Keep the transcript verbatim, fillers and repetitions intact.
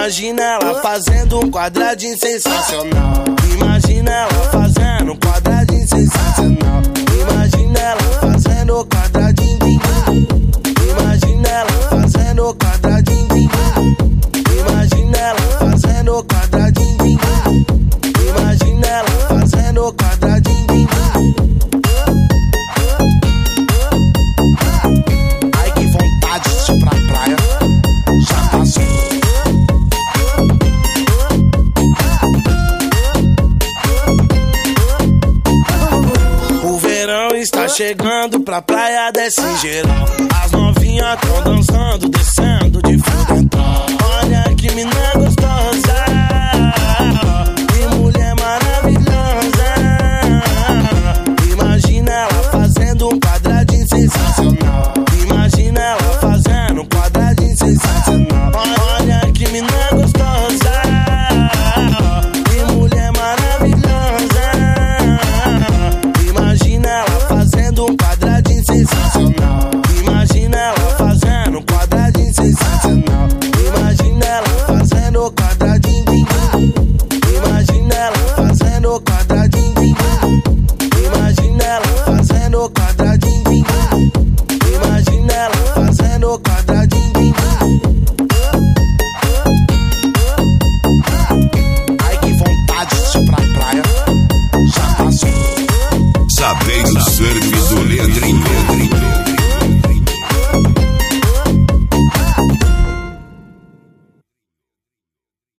Imagina ela fazendo um quadradinho sensacional. Imagina ela fazendo um quadradinho sensacional. Imagina ela fazendo um quadradinho. Imagina ela fazendo um quadradinho. Imagina ela fazendo um quadradinho. Imagina ela fazendo um quadradinho. Ai, que vontade de ir pra praia. Já passou. O verão está chegando, pra praia desce geral. As novinhas tão dançando, descendo de fio dental.